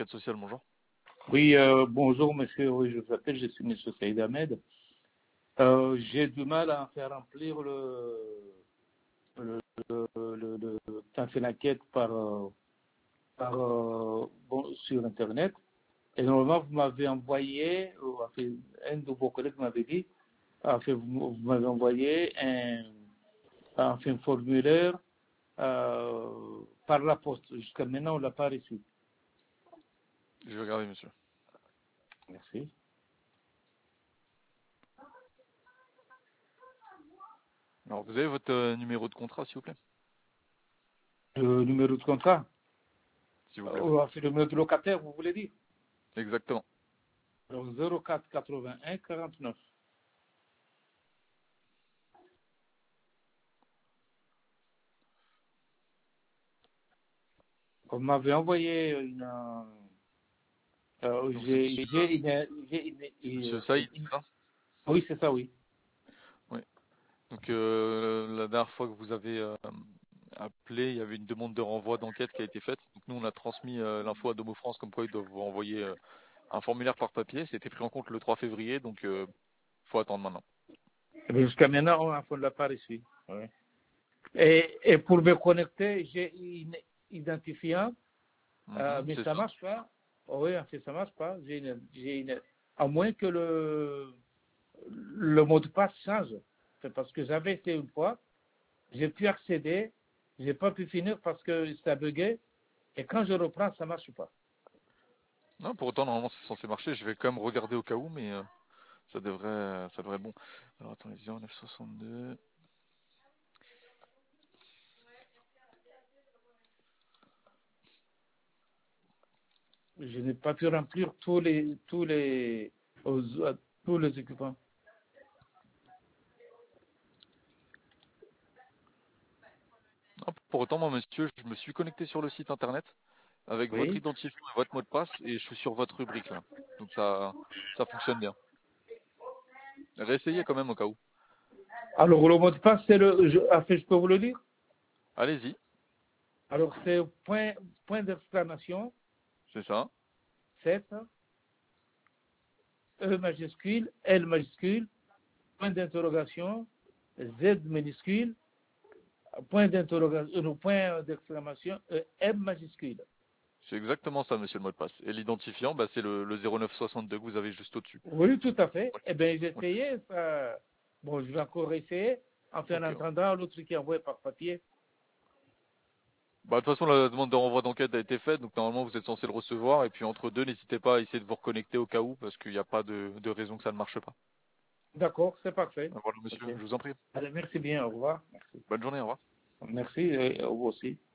enquête sociale, bonjour. Oui, bonjour monsieur, oui, je vous appelle, je suis monsieur Saïd Ahmed. J'ai du mal à faire remplir quand c'est l'enquête sur Internet. Et normalement, vous m'avez envoyé, un de vos collègues m'avait dit, vous m'avez envoyé un formulaire par la poste. Jusqu'à maintenant, on ne l'a pas reçu. Je vais regarder, monsieur. Merci. Alors, vous avez votre numéro de contrat, s'il vous plaît? Le numéro de contrat? S'il vous plaît. C'est le numéro de locataire, vous voulez dire? Exactement. Alors 04 81 49. On m'avait envoyé Donc, c'est monsieur, monsieur Saïd, c'est ça? oui, c'est ça, oui. Oui. Donc, la dernière fois que vous avez appelé, il y avait une demande de renvoi d'enquête qui a été faite. Donc, nous, on a transmis l'info à Domo France comme quoi ils doivent vous envoyer un formulaire par papier. C'était pris en compte le 3 février, donc faut attendre maintenant. Mais jusqu'à maintenant, on ne l'a pas reçu. Ouais. Et pour me connecter, j'ai une identifiant, mais C'est ça ne ça. marche pas. Oh, oui, en fait, ça ne marche pas. À moins que le mot de passe change. C'est parce que j'avais essayé une fois, j'ai pu accéder, je n'ai pas pu finir parce que ça buguait. Et quand je reprends, ça ne marche pas. Non, pour autant, normalement, c'est censé marcher. Je vais quand même regarder au cas où, mais ça devrait être bon. Alors, attendez, 0962. Je n'ai pas pu remplir tous les équipements. Non, pour autant, moi, monsieur, je me suis connecté sur le site internet avec votre Oui. identifiant et votre mot de passe et je suis sur votre rubrique là. Donc ça fonctionne bien. Réessayez quand même au cas où. Alors, le mot de passe, je peux vous le dire. Allez-y, Alors, c'est point d'exclamation, c'est ça. 7, E majuscule, L majuscule, point d'interrogation, Z minuscule, point d'exclamation, M majuscule. C'est exactement ça, monsieur le mot de passe. Et l'identifiant, bah, c'est le 0962 que vous avez juste au-dessus. Oui, tout à fait. Ouais. Eh bien, j'ai Ok. essayé ça. Bon, je vais encore essayer. Enfin, en Ok. attendant, l'autre qui est envoyé par papier. Bah, de toute façon, la demande de renvoi d'enquête a été faite, donc normalement vous êtes censé le recevoir. Et puis entre deux, n'hésitez pas à essayer de vous reconnecter au cas où, parce qu'il n'y a pas de raison que ça ne marche pas. D'accord, c'est parfait. Voilà, monsieur, Ok. je vous en prie. Allez, merci bien. Au revoir. Merci. Bonne journée, au revoir. Merci et vous aussi.